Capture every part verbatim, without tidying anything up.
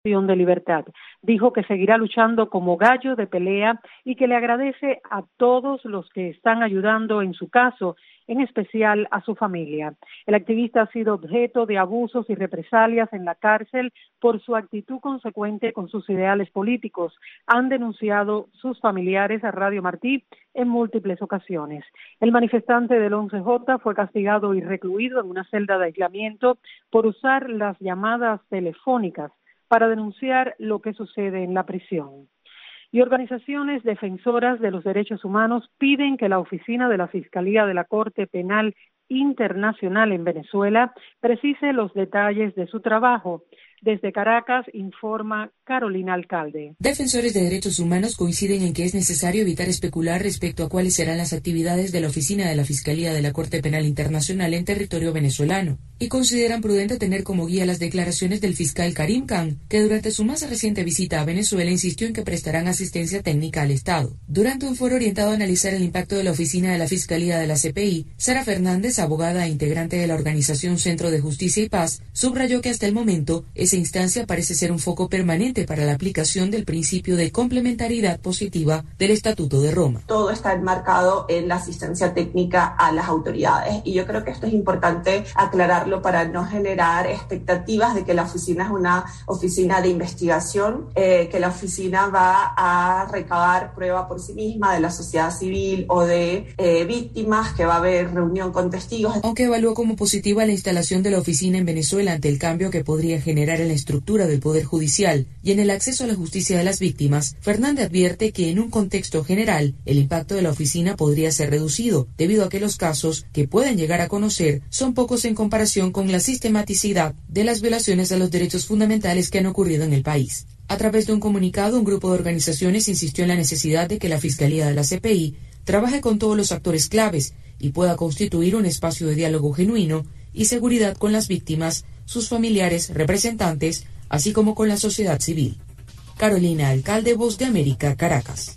de libertad. Dijo que seguirá luchando como gallo de pelea y que le agradece a todos los que están ayudando en su caso, en especial a su familia. El activista ha sido objeto de abusos y represalias en la cárcel por su actitud consecuente con sus ideales políticos. Han denunciado sus familiares a Radio Martí en múltiples ocasiones. El manifestante del once J fue castigado y recluido en una celda de aislamiento por usar las llamadas telefónicas para denunciar lo que sucede en la prisión. Y organizaciones defensoras de los derechos humanos piden que la oficina de la Fiscalía de la Corte Penal Internacional en Venezuela precise los detalles de su trabajo. Desde Caracas, informa Carolina Alcalde. Defensores de derechos humanos coinciden en que es necesario evitar especular respecto a cuáles serán las actividades de la oficina de la Fiscalía de la Corte Penal Internacional en territorio venezolano, y consideran prudente tener como guía las declaraciones del fiscal Karim Khan, que durante su más reciente visita a Venezuela insistió en que prestarán asistencia técnica al Estado. Durante un foro orientado a analizar el impacto de la oficina de la Fiscalía de la C P I, Sara Fernández, abogada e integrante de la organización Centro de Justicia y Paz, subrayó que hasta el momento esa instancia parece ser un foco permanente para la aplicación del principio de complementariedad positiva del Estatuto de Roma. Todo está enmarcado en la asistencia técnica a las autoridades, y yo creo que esto es importante aclararlo para no generar expectativas de que la oficina es una oficina de investigación, eh, que la oficina va a recabar prueba por sí misma de la sociedad civil o de eh, víctimas, que va a haber reunión con testigos. Aunque evaluó como positiva la instalación de la oficina en Venezuela ante el cambio que podría generar en la estructura del Poder Judicial y en el acceso a la justicia de las víctimas, Fernández advierte que en un contexto general el impacto de la oficina podría ser reducido, debido a que los casos que pueden llegar a conocer son pocos en comparación con la sistematicidad de las violaciones a los derechos fundamentales que han ocurrido en el país. A través de un comunicado, un grupo de organizaciones insistió en la necesidad de que la Fiscalía de la C P I trabaje con todos los actores claves y pueda constituir un espacio de diálogo genuino y seguridad con las víctimas, sus familiares, representantes, así como con la sociedad civil. Carolina Alcalde, Voz de América, Caracas.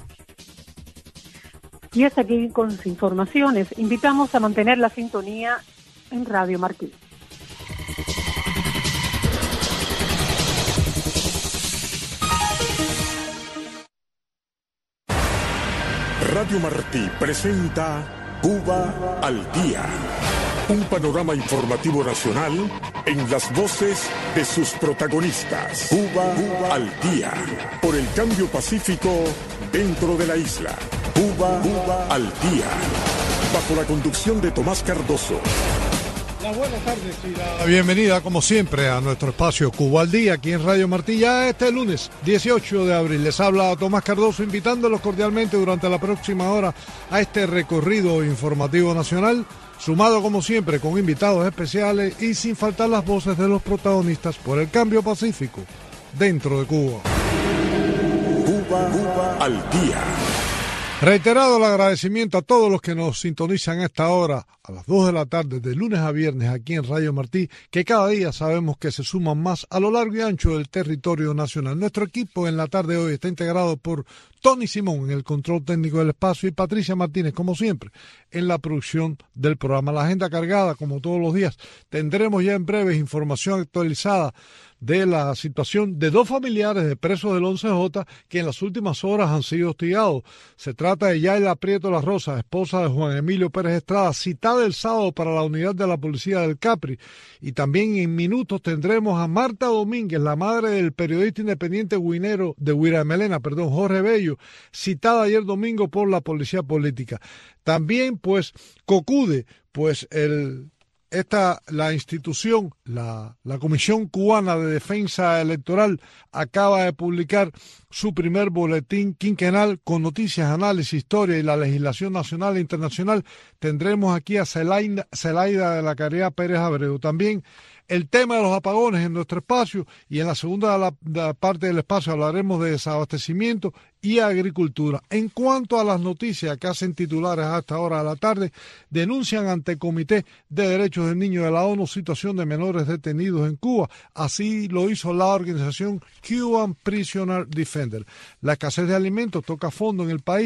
Y hasta aquí con las informaciones. Invitamos a mantener la sintonía en Radio Martí. Radio Martí presenta Cuba al Día. Un panorama informativo nacional en las voces de sus protagonistas. Cuba, Cuba al Día. Por el cambio pacífico dentro de la isla. Cuba, Cuba al Día. Bajo la conducción de Tomás Cardoso. Las buenas tardes y la bienvenida, como siempre, a nuestro espacio Cuba al Día, aquí en Radio Martí, ya este lunes dieciocho de abril. Les habla Tomás Cardoso, invitándolos cordialmente durante la próxima hora a este recorrido informativo nacional, sumado como siempre con invitados especiales y sin faltar las voces de los protagonistas por el cambio pacífico dentro de Cuba. Cuba, Cuba al Día. Reiterado el agradecimiento a todos los que nos sintonizan a esta hora, a las dos de la tarde, de lunes a viernes, aquí en Radio Martí, que cada día sabemos que se suman más a lo largo y ancho del territorio nacional. Nuestro equipo en la tarde de hoy está integrado por Tony Simón en el control técnico del espacio y Patricia Martínez, como siempre, en la producción del programa. La agenda cargada, como todos los días. Tendremos ya en breves información actualizada de la situación de dos familiares de presos del once J que en las últimas horas han sido hostigados. Se trata de Yayla Prieto La Rosa, esposa de Juan Emilio Pérez Estrada, citada el sábado para la unidad de la policía del Capri. Y también en minutos tendremos a Marta Domínguez, la madre del periodista independiente guinero de Huiramelena, perdón, Jorge Bello, citada ayer domingo por la policía política. También, pues, COCUDE, pues el... Esta, la institución, la, la Comisión Cubana de Defensa Electoral acaba de publicar su primer boletín quinquenal con noticias, análisis, historia y la legislación nacional e internacional. Tendremos aquí a Zelaida, Zelaida de la Caridad Pérez Abreu. También el tema de los apagones en nuestro espacio, y en la segunda la, la parte del espacio hablaremos de desabastecimiento y agricultura. En cuanto a las noticias que hacen titulares a esta hora de la tarde, denuncian ante el Comité de Derechos del Niño de la ONU situación de menores detenidos en Cuba. Así lo hizo la organización Cuban Prisoner Defender. La escasez de alimentos toca fondo en el país.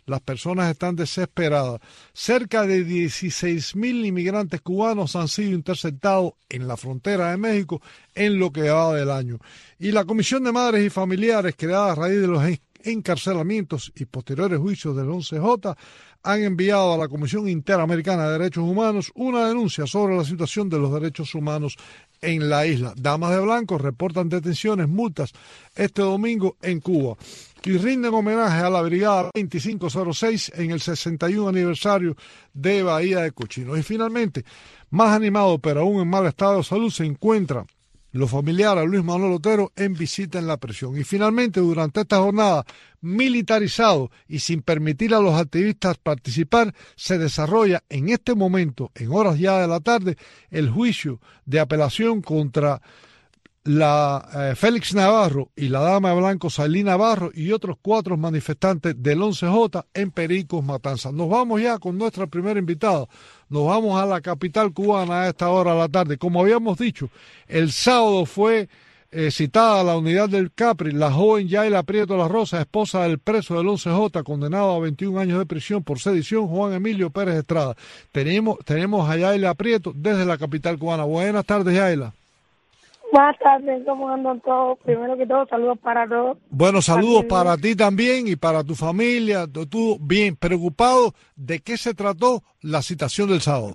Las personas están desesperadas. Cerca de dieciséis mil inmigrantes cubanos han sido interceptados en la frontera de México en lo que va del año. Y la Comisión de Madres y Familiares, creada a raíz de los encarcelamientos y posteriores juicios del once J, han enviado a la Comisión Interamericana de Derechos Humanos una denuncia sobre la situación de los derechos humanos en la isla. Damas de blanco reportan detenciones, multas este domingo en Cuba y rinden homenaje a la Brigada veinticinco cero seis en el sesenta y uno aniversario de Bahía de Cochinos. Y finalmente, más animado pero aún en mal estado de salud, se encuentra los familiares Luis Manuel Otero en visita en la prisión. Y finalmente, durante esta jornada, militarizado y sin permitir a los activistas participar, se desarrolla en este momento, en horas ya de la tarde, el juicio de apelación contra la eh, Félix Navarro y la dama de blanco Sailí Navarro y otros cuatro manifestantes del once J en Pericos, Matanzas. Nos vamos ya con nuestra primera invitada. Nos vamos a la capital cubana a esta hora de la tarde. Como habíamos dicho, el sábado fue eh, citada a la unidad del Capri la joven Yaila Prieto La Rosa, esposa del preso del once J, condenado a veintiún años de prisión por sedición, Juan Emilio Pérez Estrada. Tenemos, tenemos a Yaila Prieto desde la capital cubana. Buenas tardes, Yaila. Buenas tardes, ¿cómo andan todos? Primero que todo, saludos para todos. Bueno, saludos para ti también y para tu familia. Tú bien preocupado. ¿De qué se trató la citación del sábado?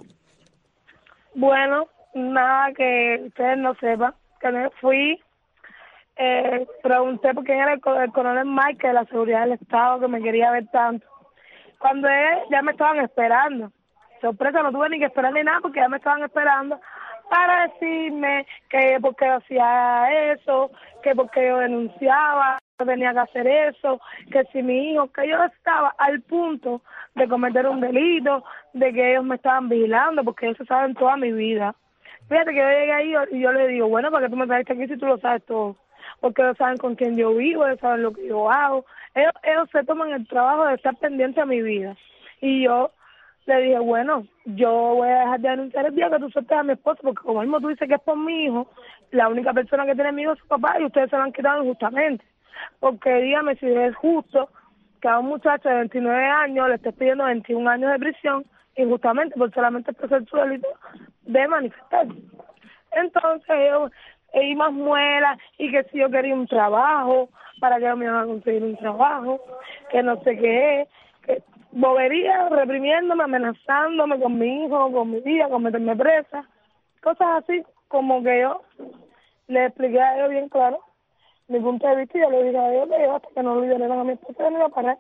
Bueno, nada que ustedes no sepan. Que me fui, eh, pregunté por quién era el, el coronel Mike de la seguridad del Estado, que me quería ver tanto. Cuando él, ya me estaban esperando. Sorpresa, no tuve ni que esperar ni nada porque ya me estaban esperando para decirme que porque yo hacía eso, que porque yo denunciaba, que tenía que hacer eso, que si mi hijo, que yo estaba al punto de cometer un delito, de que ellos me estaban vigilando, porque ellos saben toda mi vida. Fíjate que yo llegué ahí y yo le digo, bueno, ¿para qué tú me trajiste aquí si tú lo sabes todo? Porque ellos saben con quién yo vivo, ellos saben lo que yo hago. Ellos, ellos se toman el trabajo de estar pendiente a mi vida. Y yo le dije, bueno, yo voy a dejar de denunciar el día que tú sueltes a mi esposo, porque como mismo tú dices que es por mi hijo, la única persona que tiene mi hijo es su papá y ustedes se lo han quitado injustamente. Porque dígame si es justo que a un muchacho de veintinueve años le estés pidiendo veintiún años de prisión injustamente por solamente expresar su delito de manifestar. Entonces ellos, y más muela, y que si yo quería un trabajo, para que me iban a conseguir un trabajo, que no sé qué es, que bobería, reprimiéndome, amenazándome con mi hijo, con mi vida, con meterme presa, cosas así, como que yo le expliqué a ellos bien claro mi punto de vista y yo le dije a ellos que yo hasta que no lo liberaran a mi esposa no iba a parar.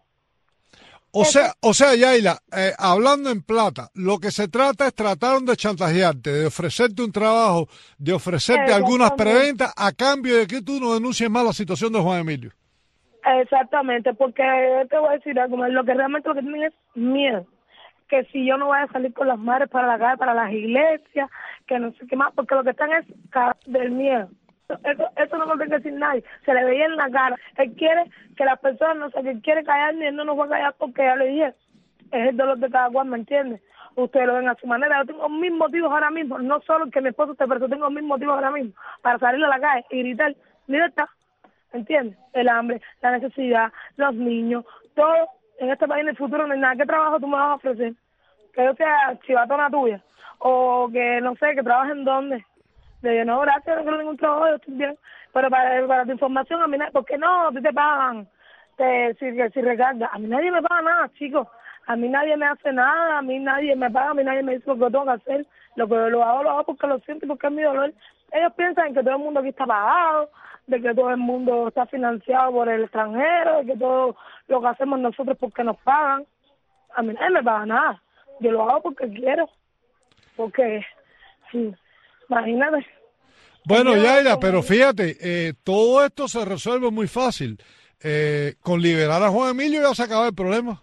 O Eso. sea, o sea, Yaila, eh, hablando en plata, lo que se trata es trataron de chantajearte, de ofrecerte un trabajo, de ofrecerte algunas preventas a cambio de que tú no denuncies más la situación de Juan Emilio. Exactamente, porque yo te voy a decir algo más, lo que realmente lo que tienen es miedo, que si yo no voy a salir con las madres para la calle, para las iglesias, que no sé qué más, porque lo que están es del miedo. Eso, eso no lo tiene que decir nadie, se le veía en la cara. Él quiere que las personas, no sé, que él quiere callar, ni él no nos va a callar porque ya le dije, es el dolor de cada cual, ¿me entiendes? Ustedes lo ven a su manera. Yo tengo mis motivos ahora mismo, no solo que mi esposo esté preso, tengo mis motivos ahora mismo para salir a la calle y gritar libertad. ¿Entiendes? El hambre, la necesidad, los niños, todo en este país en el futuro no hay nada. ¿Qué trabajo tú me vas a ofrecer? Que yo sea chivatona tuya o que no sé, que trabaje en dónde. Le digo, no, gracias, no quiero ningún trabajo, yo estoy bien. Pero para, para tu información, a mí nadie, ¿por qué no? A ti te pagan, te, si, si recargas. A mí nadie me paga nada, chicos. A mí nadie me hace nada, a mí nadie me paga, a mí nadie me dice lo que yo tengo que hacer. Lo que yo lo hago, lo hago porque lo siento y porque es mi dolor. Ellos piensan que todo el mundo aquí está pagado, de que todo el mundo está financiado por el extranjero, de que todo lo que hacemos nosotros porque nos pagan. A mí nadie me paga nada. Yo lo hago porque quiero. Porque, sí, imagínate. Bueno, Yaila, pero fíjate, eh, todo esto se resuelve muy fácil. Eh, con liberar a Juan Emilio ya se acaba el problema.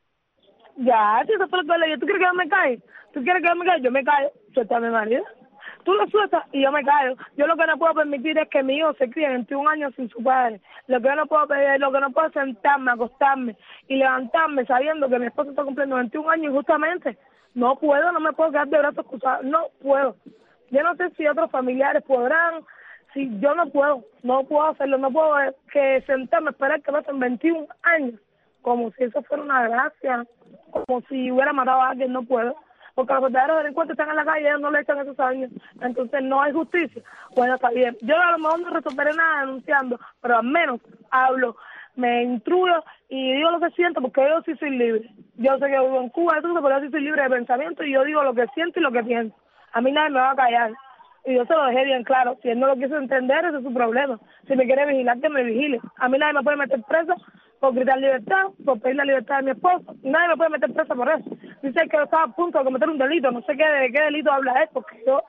Ya, si eso fue lo que le dije. ¿Tú quieres que yo me caiga? ¿Tú quieres que yo me caiga? Yo me callo. Suelta a mi marido. Tú lo sueltas y yo me callo. Yo lo que no puedo permitir es que mi hijo se críe veintiún años sin su padre. Lo que yo no puedo pedir, lo que no puedo es sentarme, acostarme y levantarme sabiendo que mi esposo está cumpliendo veintiún años injustamente. No puedo, no me puedo quedar de brazos cruzados. No puedo. Yo no sé si otros familiares podrán, si yo no puedo, no puedo hacerlo, no puedo que sentarme, esperar que pasen veintiún años como si eso fuera una gracia, como si hubiera matado a alguien, no puedo. Porque los verdaderos delincuentes están en la calle y ellos no le echan esos años. Entonces no hay justicia. Bueno, está bien. Yo a lo mejor no resolveré nada denunciando, pero al menos hablo, me intruyo y digo lo que siento, porque yo sí soy libre. Yo sé que vivo en Cuba y todo, pero yo sí soy libre de pensamiento y yo digo lo que siento y lo que pienso. A mí nadie me va a callar. Y yo se lo dejé bien claro. Si él no lo quiso entender, ese es su problema. Si me quiere vigilar, que me vigile. A mí nadie me puede meter preso por gritar libertad, por pedir la libertad de mi esposo. Nadie me puede meter preso por eso. Dice que yo estaba a punto de cometer un delito. No sé qué, de qué delito habla él, porque yo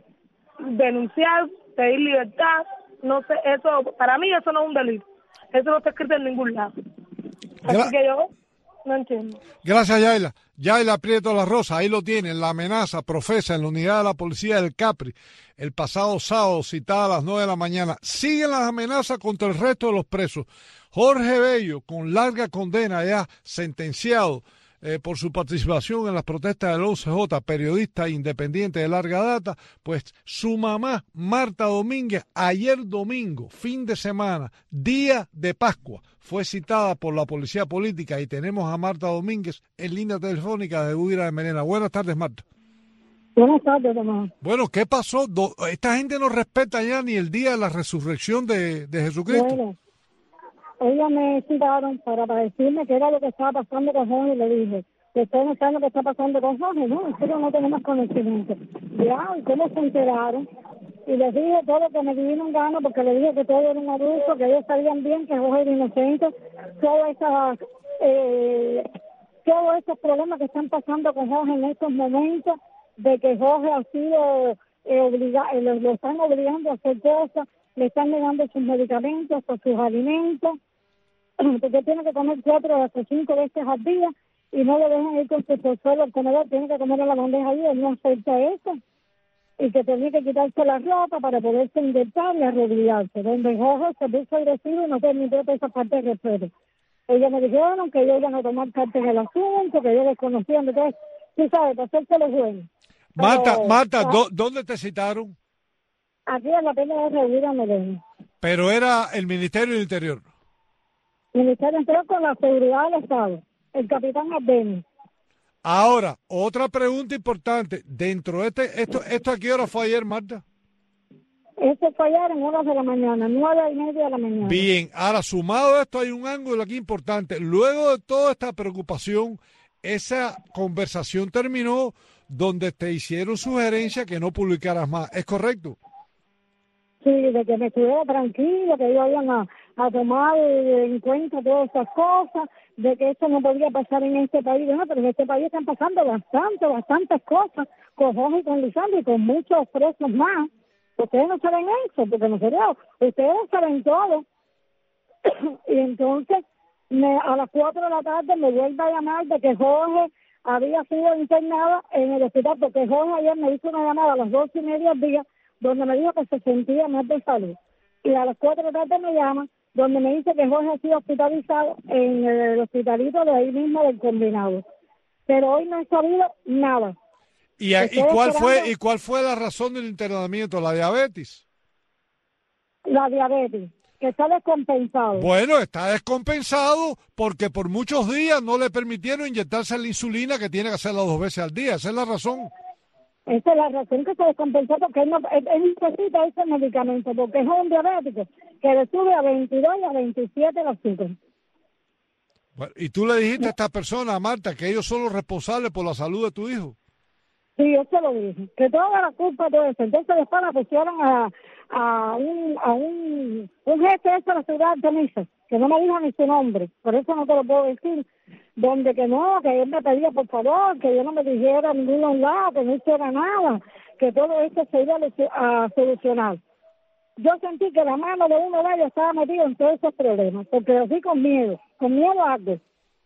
denunciar, pedir libertad, no sé, eso, para mí eso no es un delito. Eso no está escrito en ningún lado. Así Gra- que yo no entiendo. Gracias, Yaila. Yaila Prieto La Rosa, ahí lo tienen, la amenaza profesa en la unidad de la policía del Capri el pasado sábado, citada a las nueve de la mañana. Siguen las amenazas contra el resto de los presos. Jorge Bello, con larga condena ya sentenciado eh, por su participación en las protestas del once J, periodista independiente de larga data, pues su mamá, Marta Domínguez, ayer domingo, fin de semana, día de Pascua, fue citada por la policía política y tenemos a Marta Domínguez en línea telefónica de Guira de Melena. Buenas tardes, Marta. Buenas tardes, hermano. Bueno, ¿qué pasó? Do- Esta gente no respeta ya ni el día de la resurrección de, de Jesucristo. Bueno, ellas me citaron para, para decirme qué era lo que estaba pasando con Jorge y le dije, que ustedes no saben lo que está pasando con Jorge, ¿no? Nosotros no tenemos conocimiento. Ya, ¿y cómo se enteraron? Y les dije todo lo que me vino en gana, porque le dije que todo era un abuso, que ellos sabían bien que Jorge era inocente, todas esas, eh, todos esos problemas que están pasando con Jorge en estos momentos, de que Jorge ha sido eh, obligado, lo, lo están obligando a hacer cosas, le están negando sus medicamentos, por sus alimentos, porque tiene que comer cuatro hasta cinco veces al día y no le dejan ir con su porzuelo al comedor, tiene que comer en la bandeja ahí, él no acepta eso, y que tenía que quitarse la ropa para poderse inyectar y arrodillarse, donde Jorge se puso agresivo y no permitió esa parte de respeto. Ellos me dijeron que ellos iban a tomar parte en el asunto, que ellos desconocían de todo, tú sabes, para hacerse los buenos. Marta, Pero, Marta, ah, ¿dó- ¿dónde te citaron? aquí en la pena de Reguira Melena. Pero era el Ministerio del Interior. Ministerio entró con la seguridad del Estado, el capitán Abdeni. Ahora, otra pregunta importante. Dentro de este, esto, ¿esto a qué hora fue ayer, Marta? Eso fue ayer en horas de la mañana, nueve y media de la mañana. Bien, ahora sumado a esto hay un ángulo aquí importante. Luego de toda esta preocupación, esa conversación terminó donde te hicieron sugerencia que no publicaras más. ¿Es correcto? Sí, de que me estuviera tranquilo, que ellos iban a, a tomar en cuenta todas esas cosas, de que eso no podía pasar en este país. No, pero en este país están pasando bastante, bastantes cosas con Jorge y con Lisandro y con muchos presos más. Ustedes no saben eso, porque nosotros, ustedes saben todo. Y entonces, me, a las cuatro de la tarde me vuelve a llamar de que Jorge había sido internado en el hospital, porque Jorge ayer me hizo una llamada a las doce y media del día, donde me dijo que se sentía mal de salud. Y a las cuatro de la tarde me llama, donde me dice que Jorge ha sido hospitalizado en el hospitalito de ahí mismo del combinado. Pero hoy no he sabido nada. ¿Y, a- y Estoy cuál esperando fue y cuál fue la razón del internamiento? ¿La diabetes? la diabetes, que está descompensado. Bueno, está descompensado porque por muchos días no le permitieron inyectarse la insulina que tiene que hacerla dos veces al día. Esa es la razón. Esa es la razón que se descompensó, porque él, no, él, él necesita ese medicamento, porque es un diabético que le sube a veintidós y a veintisiete el azúcar. Bueno, y tú le dijiste a esta persona, a Marta, que ellos son los responsables por la salud de tu hijo. Sí, yo se lo dije, que toda la culpa de eso. Entonces después la pusieron a, a un a un, un jefe de la ciudad de Misa, que no me dijo ni su nombre, por eso no te lo puedo decir, donde que no, que él me pedía por favor, que yo no me dijera a ningún lado, que no hiciera nada, que todo esto se iba a solucionar. Yo sentí que la mano de uno de ellos estaba metido en todos esos problemas, porque lo fui con miedo, con miedo a algo.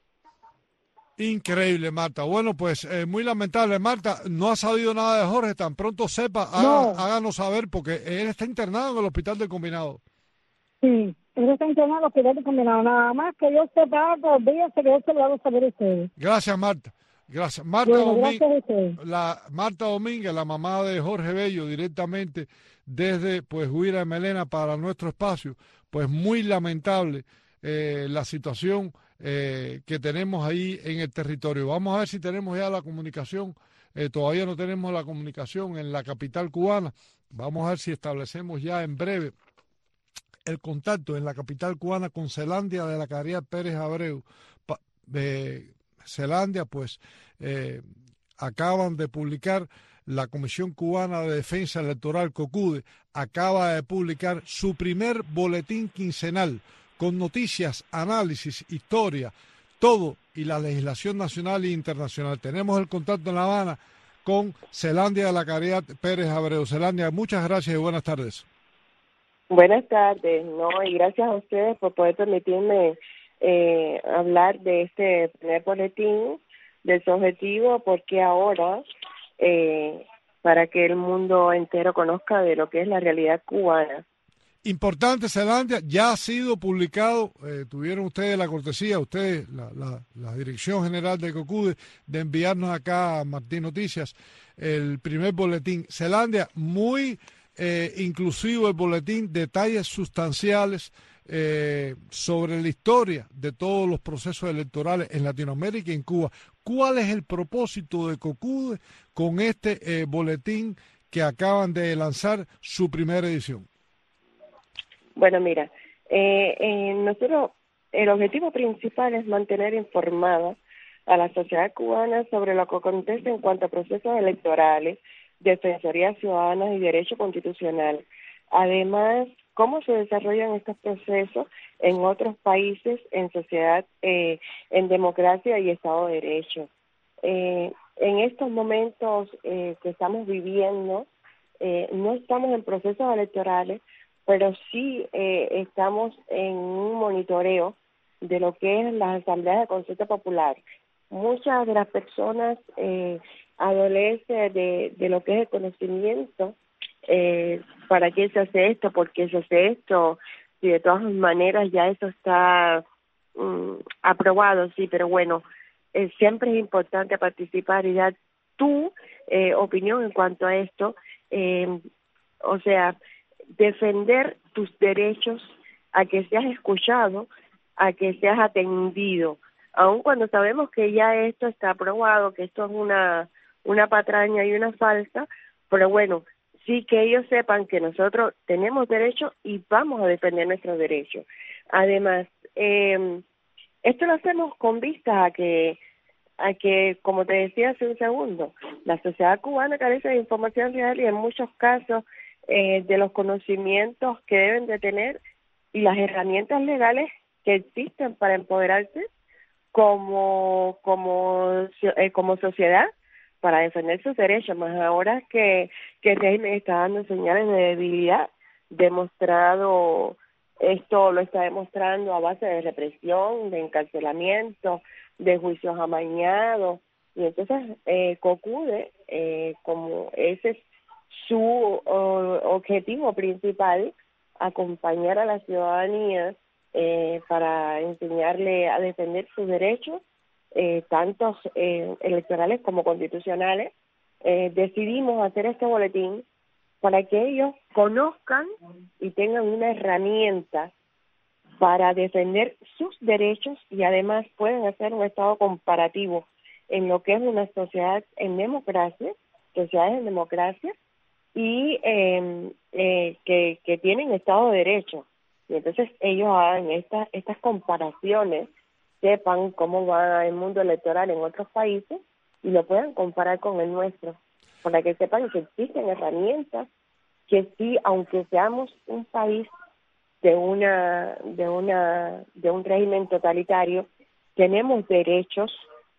Increíble, Marta. Bueno, pues eh, muy lamentable. Marta, no ha sabido nada de Jorge. Tan pronto sepa, haga- No. háganos saber, porque él está internado en el hospital del combinado. Sí, él está internado en el hospital de combinado. Nada más que yo sepa algo, olvídese que yo se lo hago saber a ustedes. Gracias, Marta. Gracias. Marta, Bueno, Domínguez, gracias a ustedes. la, Marta Domínguez, la mamá de Jorge Bello, directamente desde pues Guira de Melena para nuestro espacio. Pues muy lamentable eh, la situación eh, que tenemos ahí en el territorio. Vamos a ver si tenemos ya la comunicación. Eh, todavía no tenemos la comunicación en la capital cubana. Vamos a ver si establecemos ya en breve el contacto en la capital cubana con Zelandia de la Caridad Pérez Abreu. Pa, eh, Zelandia, pues, eh, acaban de publicar, la Comisión Cubana de Defensa Electoral, COCUDE, acaba de publicar su primer boletín quincenal con noticias, análisis, historia, todo, y la legislación nacional e internacional. Tenemos el contacto en La Habana con Zelandia de la Caridad Pérez Abreu. Zelandia, muchas gracias y buenas tardes. Buenas tardes, no, y gracias a ustedes por poder permitirme eh, hablar de este primer boletín, de su objetivo, porque ahora, eh, para que el mundo entero conozca de lo que es la realidad cubana. Importante, Zelandia, ya ha sido publicado, eh, tuvieron ustedes la cortesía, ustedes, la, la, la Dirección General de COCUDE, de enviarnos acá a Martín Noticias el primer boletín. Zelandia, muy eh, inclusivo el boletín, detalles sustanciales eh, sobre la historia de todos los procesos electorales en Latinoamérica y en Cuba. ¿Cuál es el propósito de COCUDE con este eh, boletín que acaban de lanzar su primera edición? Bueno, mira, eh, eh, nosotros, el objetivo principal es mantener informada a la sociedad cubana sobre lo que acontece en cuanto a procesos electorales, defensorías ciudadanas y derecho constitucional. Además, cómo se desarrollan estos procesos en otros países, en sociedad, eh, en democracia y Estado de Derecho. Eh, en estos momentos eh, que estamos viviendo, eh, no estamos en procesos electorales, pero sí eh, estamos en un monitoreo de lo que es las asambleas de consulta popular. Muchas de las personas eh, adolecen de, de lo que es el conocimiento, eh, para qué se hace esto, por qué se hace esto, y de todas maneras ya eso está um, aprobado, sí, pero bueno, eh, siempre es importante participar y dar tu eh, opinión en cuanto a esto, eh, o sea, defender tus derechos a que seas escuchado, a que seas atendido, aun cuando sabemos que ya esto está aprobado, que esto es una, una patraña y una falsa, pero bueno, sí que ellos sepan que nosotros tenemos derechos y vamos a defender nuestros derechos. Además, eh, esto lo hacemos con vista a que, a que, como te decía hace un segundo, la sociedad cubana carece de información real y en muchos casos Eh, de los conocimientos que deben de tener y las herramientas legales que existen para empoderarse como como eh, como sociedad para defender sus derechos, más ahora que, que el régimen está dando señales de debilidad, demostrado, esto lo está demostrando a base de represión, de encarcelamiento, de juicios amañados, y entonces eh, COCUDE, eh, como ese es su uh, objetivo principal, acompañar a la ciudadanía eh, para enseñarle a defender sus derechos, eh, tanto eh, electorales como constitucionales. Eh, decidimos hacer este boletín para que ellos conozcan y tengan una herramienta para defender sus derechos y además puedan hacer un estado comparativo en lo que es una sociedad en democracia, sociedades en democracia, y eh, eh, que, que tienen Estado de Derecho. Y entonces ellos hagan estas estas comparaciones, sepan cómo va el mundo electoral en otros países y lo puedan comparar con el nuestro, para que sepan que existen herramientas que sí, aunque seamos un país de una de una de un régimen totalitario, tenemos derechos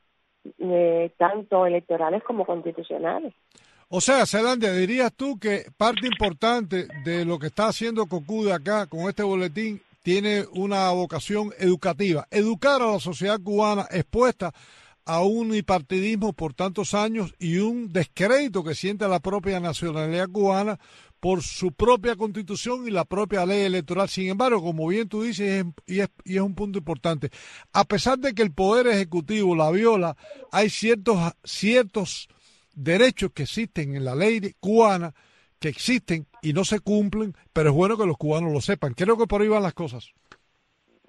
eh, tanto electorales como constitucionales. O sea, Zelandia, dirías tú que parte importante de lo que está haciendo COCUDE acá con este boletín tiene una vocación educativa, educar a la sociedad cubana expuesta a un bipartidismo por tantos años y un descrédito que siente la propia nacionalidad cubana por su propia constitución y la propia ley electoral. Sin embargo, como bien tú dices, y es, y es un punto importante, a pesar de que el Poder Ejecutivo la viola, hay ciertos ciertos derechos que existen en la ley cubana, que existen y no se cumplen, pero es bueno que los cubanos lo sepan. Creo que por ahí van las cosas.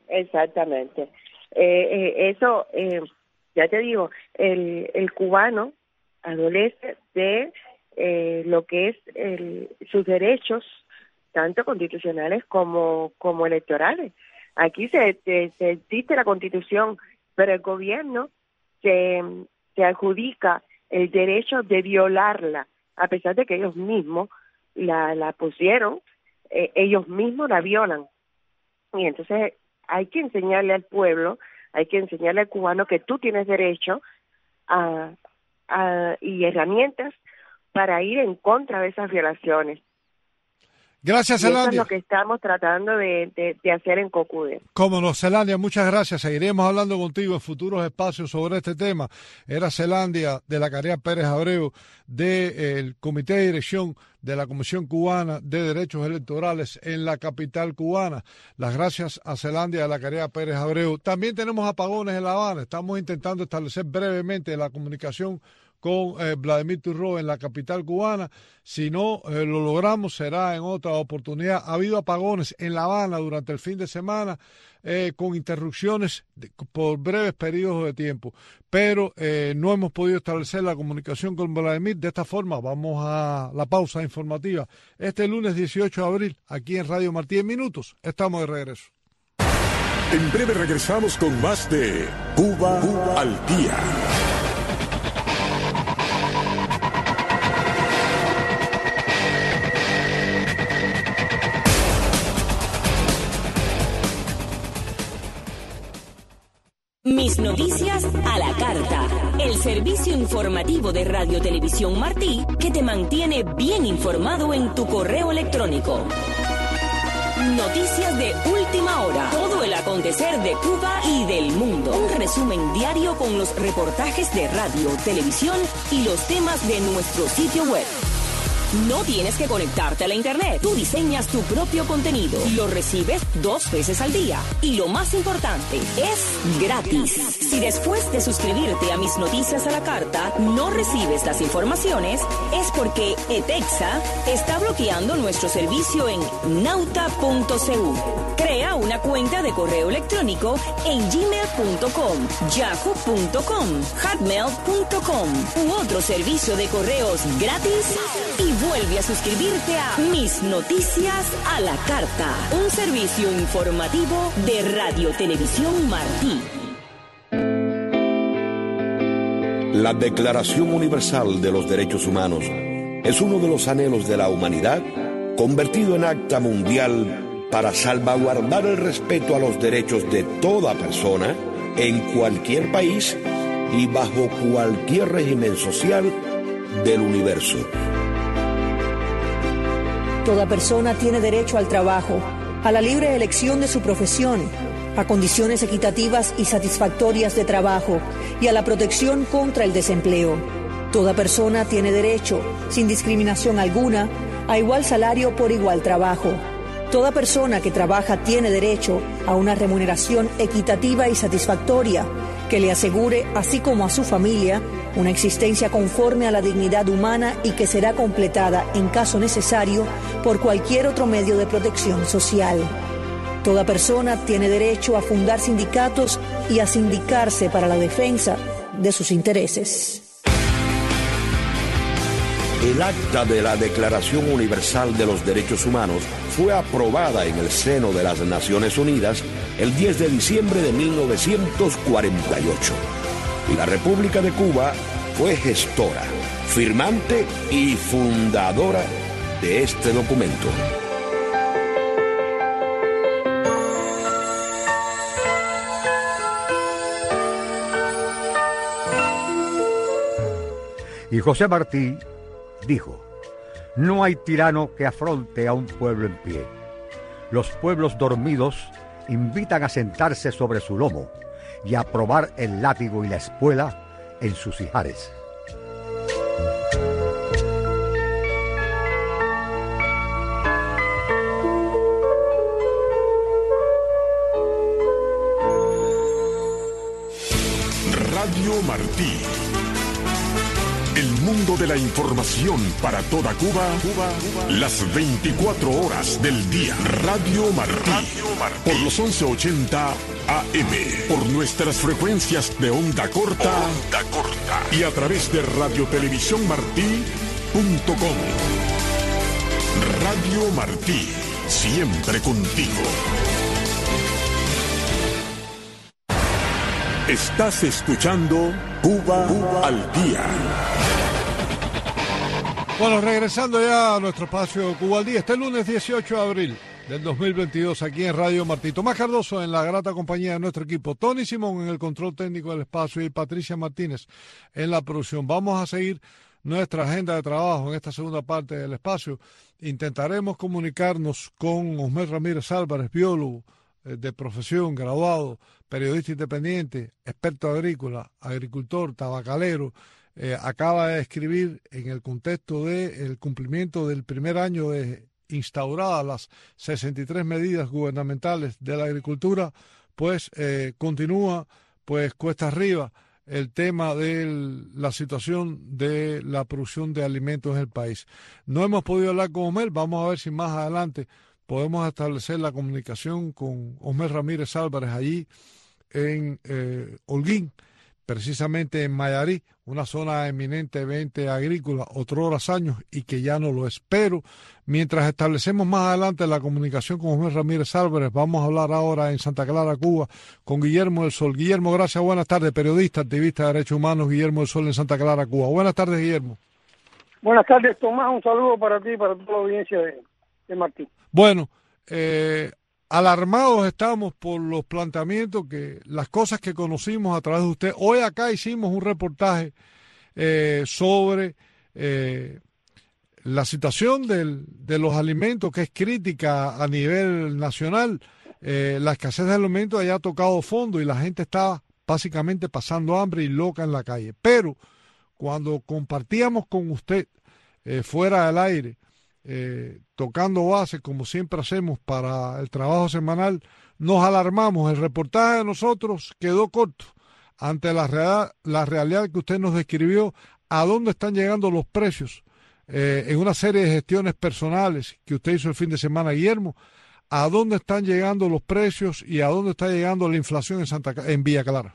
Exactamente. Eh, eh, eso, eh, ya te digo, el, el cubano adolece de eh, lo que es el, sus derechos, tanto constitucionales como, como electorales. Aquí se, se, se existe la Constitución, pero el gobierno se, se adjudica el derecho de violarla, a pesar de que ellos mismos la, la pusieron, eh, ellos mismos la violan. Y entonces hay que enseñarle al pueblo, hay que enseñarle al cubano que tú tienes derecho a, a y herramientas para ir en contra de esas violaciones. Gracias, y eso Zelandia. es lo que estamos tratando de, de, de hacer en COCUDE. Cómo no, Zelandia, muchas gracias. Seguiremos hablando contigo en futuros espacios sobre este tema. Era Zelandia de la Carea Pérez Abreu, del Comité de Dirección de la Comisión Cubana de Derechos Electorales en la capital cubana. Las gracias a Zelandia de la Carea Pérez Abreu. También tenemos apagones en La Habana. Estamos intentando establecer brevemente la comunicación con eh, Vladimir Turró en la capital cubana. Si no eh, lo logramos, será en otra oportunidad. Ha habido apagones en La Habana durante el fin de semana eh, con interrupciones de, por breves periodos de tiempo, pero eh, no hemos podido establecer la comunicación con Vladimir. De esta forma vamos a la pausa informativa este lunes dieciocho de abril aquí en Radio Martí. En minutos estamos de regreso. En breve regresamos con más de Cuba, Cuba al Día. Mis noticias a la carta. El servicio informativo de Radio Televisión Martí que te mantiene bien informado en tu correo electrónico. Noticias de última hora. Todo el acontecer de Cuba y del mundo. Un resumen diario con los reportajes de radio, televisión y los temas de nuestro sitio web. No tienes que conectarte a la internet. Tú diseñas tu propio contenido. Lo recibes dos veces al día. Y lo más importante, es gratis. Si después de suscribirte a Mis Noticias a la Carta no recibes las informaciones, es porque ETEXA está bloqueando nuestro servicio en nauta punto c u. Crea una cuenta de correo electrónico en gmail punto com, yahoo punto com, hotmail punto com u otro servicio de correos gratis y vuelve a suscribirte a Mis Noticias a la Carta, un servicio informativo de Radio Televisión Martí. La Declaración Universal de los Derechos Humanos es uno de los anhelos de la humanidad convertido en acta mundial para salvaguardar el respeto a los derechos de toda persona en cualquier país y bajo cualquier régimen social del universo. Toda persona tiene derecho al trabajo, a la libre elección de su profesión, a condiciones equitativas y satisfactorias de trabajo y a la protección contra el desempleo. Toda persona tiene derecho, sin discriminación alguna, a igual salario por igual trabajo. Toda persona que trabaja tiene derecho a una remuneración equitativa y satisfactoria que le asegure, así como a su familia, una existencia conforme a la dignidad humana y que será completada, en caso necesario, por cualquier otro medio de protección social. Toda persona tiene derecho a fundar sindicatos y a sindicarse para la defensa de sus intereses. El acta de la Declaración Universal de los Derechos Humanos fue aprobada en el seno de las Naciones Unidas el diez de diciembre de mil novecientos cuarenta y ocho. Y la República de Cuba fue gestora, firmante y fundadora de este documento. Y José Martí dijo: no hay tirano que afronte a un pueblo en pie. Los pueblos dormidos invitan a sentarse sobre su lomo y a probar el látigo y la espuela en sus ijares. Radio Martí. El mundo de la información para toda Cuba, Cuba, Cuba. Las veinticuatro horas del día. Radio Martí. Radio Martí. Por los once ochenta A M. Por nuestras frecuencias de onda corta. Onda corta. Y a través de radio televisión martí punto com. Radio Martí. Siempre contigo. Estás escuchando Cuba, Cuba al día. Bueno, regresando ya a nuestro espacio Cuba al día, este lunes dieciocho de abril del dos mil veintidós aquí en Radio Martí. Tomás Cardoso en la grata compañía de nuestro equipo, Tony Simón en el control técnico del espacio y Patricia Martínez en la producción. Vamos a seguir nuestra agenda de trabajo en esta segunda parte del espacio. Intentaremos comunicarnos con Osmer Ramírez Álvarez, biólogo eh, de profesión, graduado, periodista independiente, experto agrícola, agricultor, tabacalero. Eh, acaba de escribir en el contexto del cumplimiento del primer año de instauradas las sesenta y tres medidas gubernamentales de la agricultura, pues eh, continúa pues cuesta arriba el tema de la situación de la producción de alimentos en el país. No hemos podido hablar con Osmer, vamos a ver si más adelante podemos establecer la comunicación con Osmer Ramírez Álvarez allí en eh, Holguín, precisamente en Mayarí, una zona eminentemente agrícola, otros años, y que ya no lo es. Pero mientras establecemos más adelante la comunicación con Osmer Ramírez Álvarez, vamos a hablar ahora en Santa Clara, Cuba, con Guillermo del Sol. Guillermo, gracias, buenas tardes, periodista, activista de derechos humanos, Guillermo del Sol en Santa Clara, Cuba. Buenas tardes, Guillermo. Buenas tardes, Tomás, un saludo para ti y para toda la audiencia de, de Martín. Bueno, eh, alarmados estamos por los planteamientos, que las cosas que conocimos a través de usted. Hoy acá hicimos un reportaje eh, sobre eh, la situación del, de los alimentos, que es crítica a nivel nacional. Eh, la escasez de alimentos haya tocado fondo y la gente está básicamente pasando hambre y loca en la calle. Pero cuando compartíamos con usted eh, fuera del aire, Eh, tocando base como siempre hacemos para el trabajo semanal, nos alarmamos. El reportaje de nosotros quedó corto ante la, real, la realidad que usted nos describió, a dónde están llegando los precios eh, en una serie de gestiones personales que usted hizo el fin de semana, Guillermo, a dónde están llegando los precios y a dónde está llegando la inflación en Santa en Villa Clara.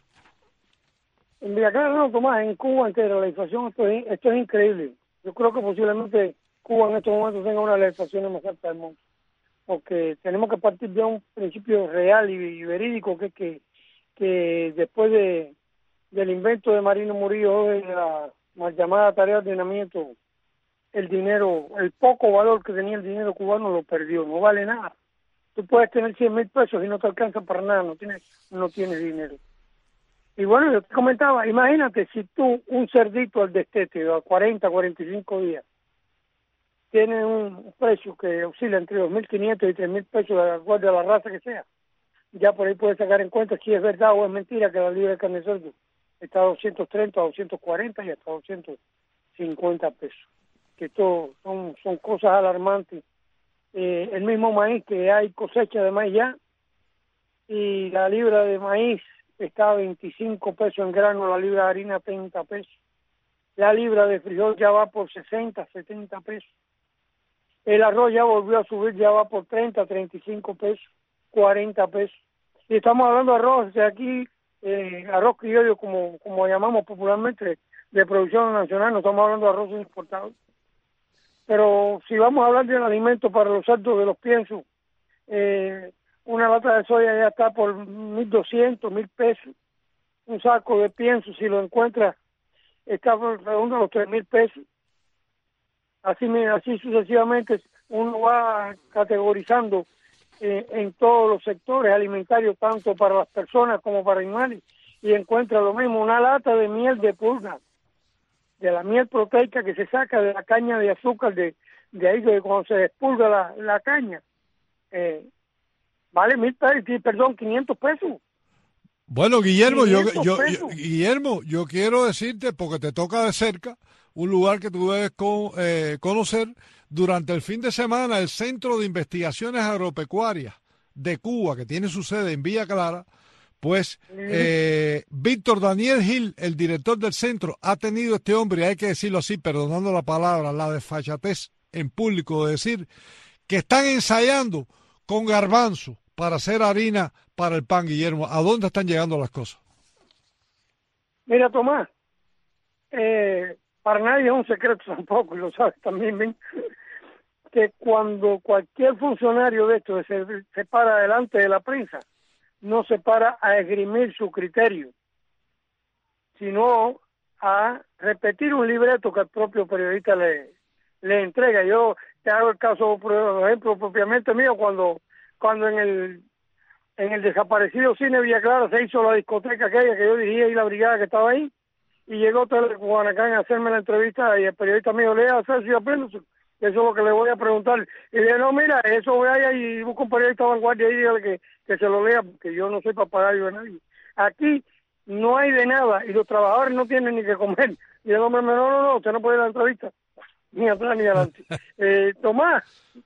En Villa Clara no, Tomás, en Cuba entera la inflación, esto es, esto es increíble. Yo creo que posiblemente Cuba en estos momentos tenga una de las inflaciones más altas del mundo, porque tenemos que partir de un principio real y, y verídico, que es que, que después de del invento de Marino Murillo, de la mal llamada tarea de ordenamiento, el dinero, el poco valor que tenía el dinero cubano lo perdió, no vale nada. Tú puedes tener cien mil pesos y no te alcanza para nada, no tienes, no tienes dinero. Y bueno, yo te comentaba, imagínate si tú un cerdito al destete a cuarenta, cuarenta y cinco días, tiene un precio que oscila entre dos mil quinientos y tres mil pesos, de acuerdo a la raza que sea. Ya por ahí puedes sacar en cuenta si es verdad o es mentira que la libra de carne de cerdo está a doscientos treinta, a doscientos cuarenta y hasta doscientos cincuenta pesos. Que todo son, son cosas alarmantes. Eh, el mismo maíz, que hay cosecha de maíz ya, y la libra de maíz está a veinticinco pesos en grano, la libra de harina a treinta pesos. La libra de frijol ya va por sesenta, setenta pesos. El arroz ya volvió a subir, ya va por treinta, treinta y cinco pesos, cuarenta pesos. Y estamos hablando de arroz, de aquí, eh, arroz criollo, como, como llamamos popularmente, de producción nacional, no estamos hablando de arroz importado. Pero si vamos a hablar del alimento para los cerdos de los piensos, eh, una lata de soya ya está por mil doscientos, mil pesos. Un saco de pienso, si lo encuentras, está por redondo los tres mil pesos. Así, así sucesivamente uno va categorizando eh, en todos los sectores alimentarios, tanto para las personas como para animales, y encuentra lo mismo, una lata de miel de pulga, de la miel proteica que se saca de la caña de azúcar, de, de ahí de cuando se despulga la, la caña, eh, vale mil pesos, perdón, quinientos pesos. Bueno, Guillermo, yo, yo, yo, Guillermo, yo quiero decirte, porque te toca de cerca, un lugar que tú debes con, eh, conocer. Durante el fin de semana, el Centro de Investigaciones Agropecuarias de Cuba, que tiene su sede en Villa Clara, Pues eh, Víctor Daniel Gil, el director del centro, ha tenido este hombre, hay que decirlo así, perdonando la palabra, la desfachatez en público, de decir que están ensayando con garbanzo para hacer harina para el pan. Guillermo, ¿a dónde están llegando las cosas? Mira, Tomás, eh, para nadie es un secreto tampoco, y lo sabes también, ¿ven? Que cuando cualquier funcionario de esto se, se para delante de la prensa, no se para a esgrimir su criterio, sino a repetir un libreto que el propio periodista le, le entrega. Yo te hago el caso, por ejemplo, propiamente mío, cuando cuando en el en el desaparecido Cine Villa Clara se hizo la discoteca aquella que yo dirigía y la brigada que estaba ahí, y llegó Teleguanacán a hacerme la entrevista y el periodista me dijo, lea Celso y aprendo, eso es lo que le voy a preguntar. Y dije, no, mira, eso vaya y busca un periodista vanguardia y dígale que, que se lo lea, porque yo no soy papagayo de nadie. Aquí no hay de nada y los trabajadores no tienen ni que comer. Y el hombre me dijo, no, no, no, usted no puede ir a la entrevista, ni atrás ni adelante. eh, Tomás,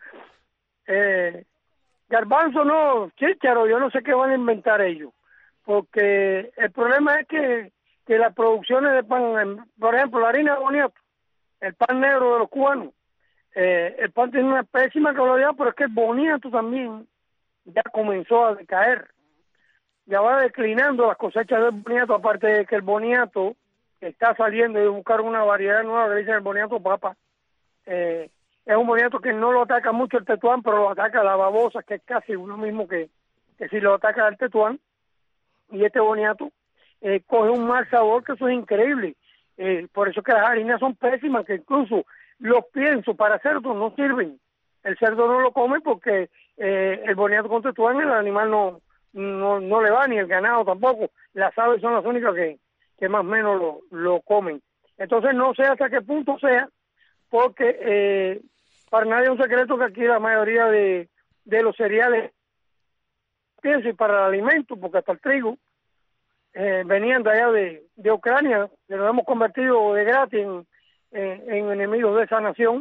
eh, garbanzo no, chícharo, yo no sé qué van a inventar ellos, porque el problema es que, que las producciones de pan, por ejemplo, la harina de boniato, el pan negro de los cubanos, eh, el pan tiene una pésima calidad, pero es que el boniato también ya comenzó a decaer, ya va declinando las cosechas del boniato, aparte de que el boniato está saliendo de buscar una variedad nueva que dicen el boniato papa. Eh, es un boniato que no lo ataca mucho el tetuán, pero lo ataca la babosa, que es casi uno mismo que, que si lo ataca el tetuán. Y este boniato eh, coge un mal sabor, que eso es increíble. Eh, por eso que las harinas son pésimas, que incluso los piensos para cerdo no sirven. El cerdo no lo come porque eh, el boniato con tetuán el animal no, no no le va, ni el ganado tampoco. Las aves son las únicas que, que más o menos lo, lo comen. Entonces no sé hasta qué punto sea, porque eh, para nadie es un secreto que aquí la mayoría de, de los cereales, pienso, y para el alimento, porque hasta el trigo, eh, venían de allá de, de Ucrania, que nos hemos convertido de gratis en, en, en enemigos de esa nación,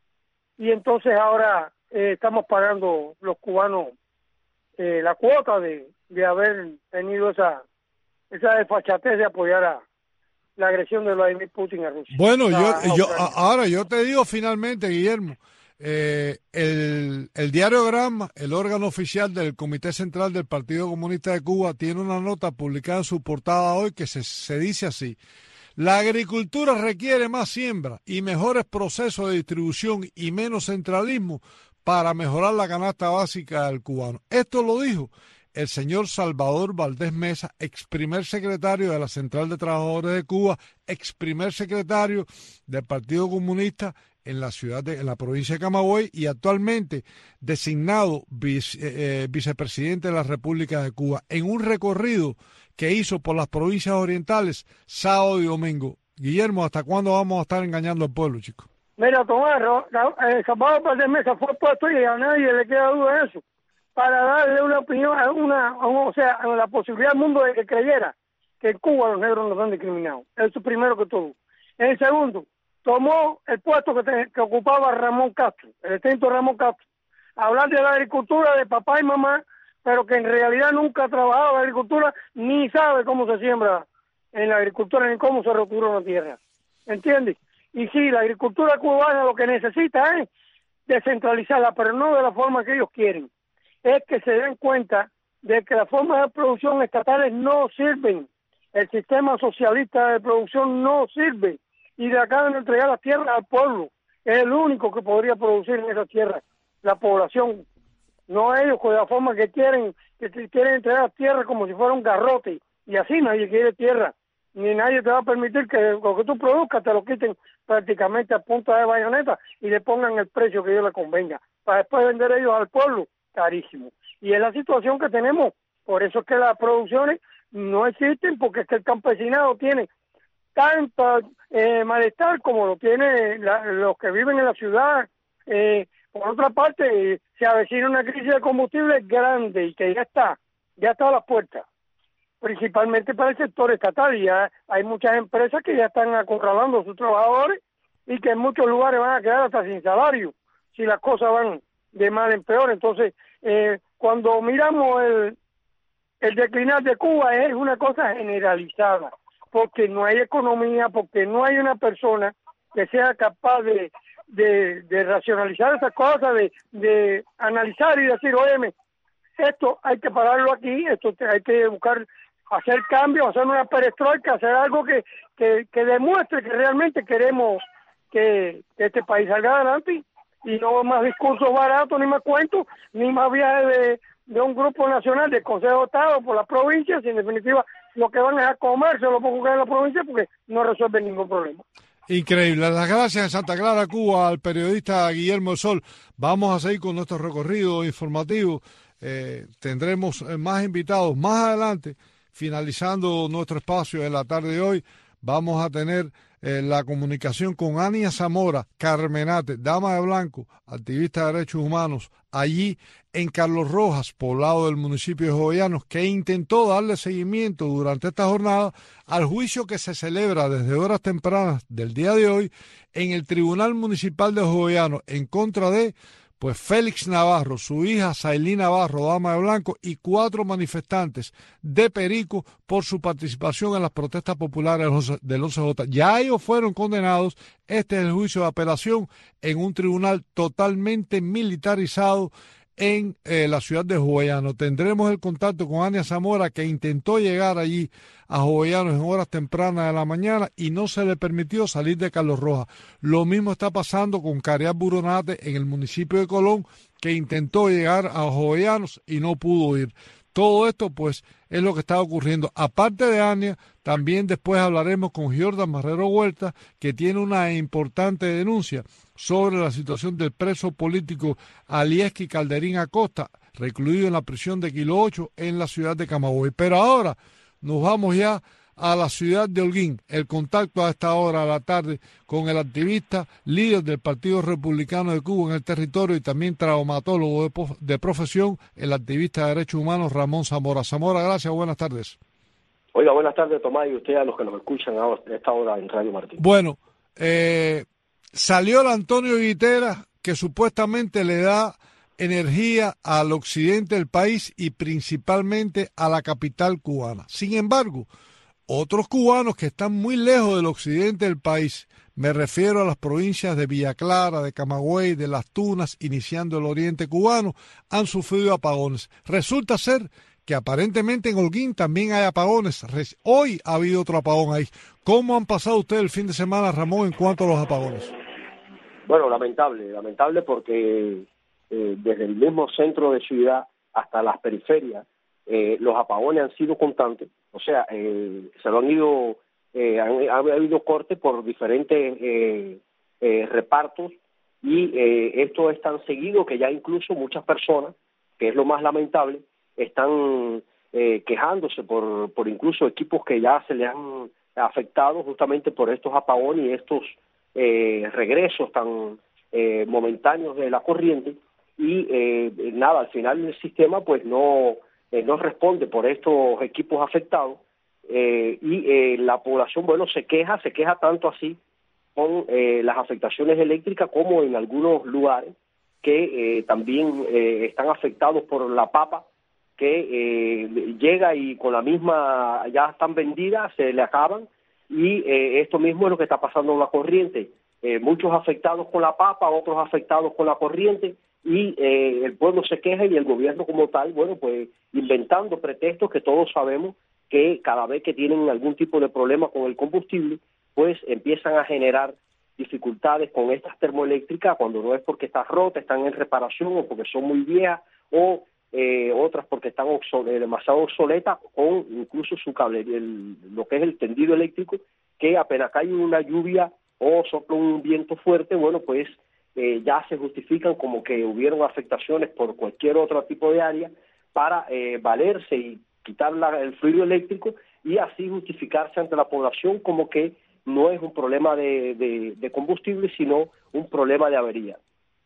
y entonces ahora eh, estamos pagando los cubanos eh, la cuota de, de haber tenido esa esa desfachatez de apoyar a la agresión de Vladimir Putin a Rusia. Bueno, a, yo, a yo ahora yo te digo finalmente, Guillermo, eh, el, el diario Gramma, el órgano oficial del Comité Central del Partido Comunista de Cuba, tiene una nota publicada en su portada hoy que se, se dice así: la agricultura requiere más siembra y mejores procesos de distribución y menos centralismo para mejorar la canasta básica del cubano. Esto lo dijo el señor Salvador Valdés Mesa, ex primer secretario de la Central de Trabajadores de Cuba, ex primer secretario del Partido Comunista en la ciudad de, en la provincia de Camagüey, y actualmente designado vice, eh, vicepresidente de la República de Cuba, en un recorrido que hizo por las provincias orientales sábado y domingo. Guillermo, ¿hasta cuándo vamos a estar engañando al pueblo, chicos? Mira, Tomás, eh, Salvador Valdés Mesa fue puesto y a nadie le queda duda de eso, para darle una opinión, a una, a una, o sea, a la posibilidad del mundo de que creyera que en Cuba los negros no están discriminados. Eso primero que todo. En el segundo, tomó el puesto que, te, que ocupaba Ramón Castro, el extinto Ramón Castro, hablar de la agricultura de papá y mamá, pero que en realidad nunca ha trabajado en la agricultura, ni sabe cómo se siembra en la agricultura, ni cómo se recupera una tierra. ¿Entiendes? Y sí, la agricultura cubana lo que necesita es descentralizarla, pero no de la forma que ellos quieren. Es que se den cuenta de que las formas de producción estatales no sirven. El sistema socialista de producción no sirve. Y le acaban de entregar las tierras al pueblo. Es el único que podría producir en esa tierra, la población. No ellos, con la forma que quieren, que quieren entregar tierra como si fuera un garrote. Y así nadie quiere tierra. Ni nadie te va a permitir que lo que tú produzcas te lo quiten prácticamente a punta de bayoneta y le pongan el precio que ellos le convenga, para después vender ellos al pueblo carísimo. Y es la situación que tenemos. Por eso es que las producciones no existen, porque es que el campesinado tiene tanto eh, malestar como lo tiene la, los que viven en la ciudad. Eh, por otra parte, eh, se avecina una crisis de combustible grande y que ya está, ya está a las puertas, principalmente para el sector estatal. Y ya hay muchas empresas que ya están acorralando a sus trabajadores y que en muchos lugares van a quedar hasta sin salario si las cosas van de mal en peor. Entonces, eh, cuando miramos el el declinar de Cuba es una cosa generalizada, porque no hay economía, porque no hay una persona que sea capaz de, de, de racionalizar esas cosas, de, de analizar y decir, óyeme, esto hay que pararlo aquí, esto hay que buscar hacer cambios, hacer una perestroika, hacer algo que, que, que demuestre que realmente queremos que, que este país salga adelante, y no más discursos baratos, ni más cuentos, ni más viajes de, de un grupo nacional del Consejo de Estado por las provincias, y en definitiva lo que van es a comerse lo poco que hay en la provincia, porque no resuelven ningún problema. Increíble. Las gracias en Santa Clara, Cuba, al periodista Guillermo El Sol. Vamos a seguir con nuestro recorrido informativo. Eh, tendremos más invitados más adelante. Finalizando nuestro espacio en la tarde de hoy, vamos a tener eh, la comunicación con Ania Zamora Carmenate, dama de blanco, activista de derechos humanos, allí en Carlos Rojas, poblado del municipio de Jovellanos, que intentó darle seguimiento durante esta jornada al juicio que se celebra desde horas tempranas del día de hoy en el Tribunal Municipal de Jovellanos en contra de pues Félix Navarro, su hija Sailí Navarro, dama de blanco, y cuatro manifestantes de Perico por su participación en las protestas populares del once J. Ya ellos fueron condenados. Este es el juicio de apelación en un tribunal totalmente militarizado en eh, la ciudad de Jovellanos. Tendremos el contacto con Ania Zamora, que intentó llegar allí a Jovellanos en horas tempranas de la mañana y no se le permitió salir de Carlos Rojas. Lo mismo está pasando con Cariat Buronate en el municipio de Colón, que intentó llegar a Jovellanos y no pudo ir. Todo esto, pues, es lo que está ocurriendo. Aparte de Ania, también después hablaremos con Jordan Marrero Huerta, que tiene una importante denuncia sobre la situación del preso político Alieski Calderín Acosta, recluido en la prisión de Kilo ocho en la ciudad de Camagüey. Pero ahora nos vamos ya a la ciudad de Holguín. El contacto a esta hora de la tarde con el activista, líder del Partido Republicano de Cuba en el territorio y también traumatólogo de, de profesión, el activista de derechos humanos Ramón Zamora. Zamora, gracias, buenas tardes. Oiga, buenas tardes, Tomás, y usted a los que nos escuchan a esta hora en Radio Martín. Bueno, eh, salió el Antonio Guitera, que supuestamente le da energía al occidente del país y principalmente a la capital cubana. Sin embargo, otros cubanos que están muy lejos del occidente del país, me refiero a las provincias de Villa Clara, de Camagüey, de Las Tunas, iniciando el oriente cubano, han sufrido apagones. Resulta ser que aparentemente en Holguín también hay apagones. Hoy ha habido otro apagón ahí. ¿Cómo han pasado ustedes el fin de semana, Ramón, en cuanto a los apagones? Bueno, lamentable, lamentable porque eh, desde el mismo centro de ciudad hasta las periferias, eh, los apagones han sido constantes. O sea, eh, se lo han ido, eh, han, ha habido cortes por diferentes eh, eh, repartos y eh, esto es tan seguido que ya incluso muchas personas, que es lo más lamentable, están eh, quejándose por, por incluso equipos que ya se le han afectado justamente por estos apagones y estos eh, regresos tan eh, momentáneos de la corriente y eh, nada, al final el sistema pues no... Eh, no responde por estos equipos afectados eh, y eh, la población, bueno, se queja, se queja tanto así con eh, las afectaciones eléctricas como en algunos lugares que eh, también eh, están afectados por la papa que eh, llega y con la misma ya están vendidas, se le acaban y eh, esto mismo es lo que está pasando en la corriente. Eh, muchos afectados con la papa, otros afectados con la corriente y eh, el pueblo se queja y el gobierno como tal, bueno, pues inventando pretextos que todos sabemos que cada vez que tienen algún tipo de problema con el combustible, pues empiezan a generar dificultades con estas termoeléctricas cuando no es porque están rotas, están en reparación o porque son muy viejas o eh, otras porque están obsol- demasiado obsoletas o incluso su cable, el, lo que es el tendido eléctrico, que apenas cae una lluvia o sopla un viento fuerte, bueno, pues Eh, ya se justifican como que hubieron afectaciones por cualquier otro tipo de área para eh, valerse y quitar la, el fluido eléctrico y así justificarse ante la población como que no es un problema de, de, de combustible, sino un problema de avería.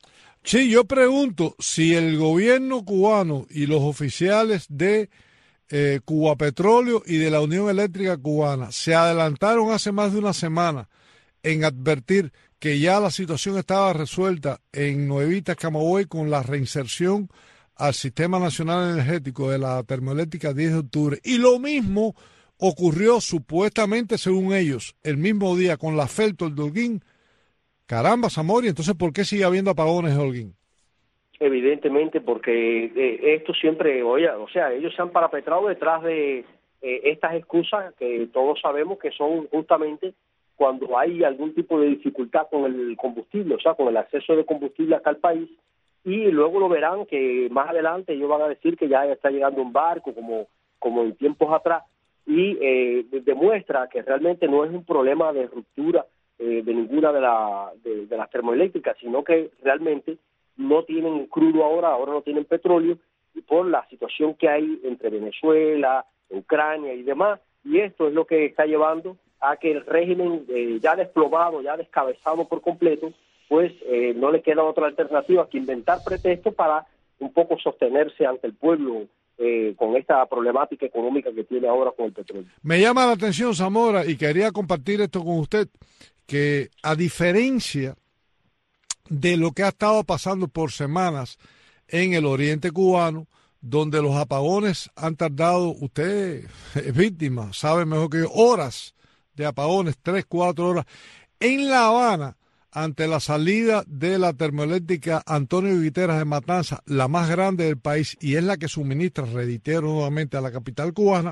Sí, yo pregunto si el gobierno cubano y los oficiales de eh, Cuba Petróleo y de la Unión Eléctrica Cubana se adelantaron hace más de una semana en advertir que ya la situación estaba resuelta en Nuevitas, Camagüey, con la reinserción al Sistema Nacional Energético de la termoeléctrica diez de octubre. Y lo mismo ocurrió supuestamente, según ellos, el mismo día con la Felton de Holguín. Caramba, Zamora, entonces ¿por qué sigue habiendo apagones en Holguín? Evidentemente porque eh, esto siempre, oye, o sea, ellos se han parapetrado detrás de eh, estas excusas que todos sabemos que son justamente cuando hay algún tipo de dificultad con el combustible, o sea, con el acceso de combustible acá al país, y luego lo verán que más adelante ellos van a decir que ya está llegando un barco como, como en tiempos atrás, y eh, demuestra que realmente no es un problema de ruptura eh, de ninguna de, la, de, de las termoeléctricas, sino que realmente no tienen crudo ahora, ahora no tienen petróleo, y por la situación que hay entre Venezuela, Ucrania y demás, y esto es lo que está llevando a que el régimen eh, ya desplomado, ya descabezado por completo, pues eh, no le queda otra alternativa que inventar pretextos para un poco sostenerse ante el pueblo eh, con esta problemática económica que tiene ahora con el petróleo. Me llama la atención, Zamora, y quería compartir esto con usted, que a diferencia de lo que ha estado pasando por semanas en el oriente cubano, donde los apagones han tardado, usted es víctima, sabe mejor que yo, horas de apagones, tres, cuatro horas. En La Habana, ante la salida de la termoeléctrica Antonio Guiteras de Matanza, la más grande del país y es la que suministra, reitero nuevamente, a la capital cubana,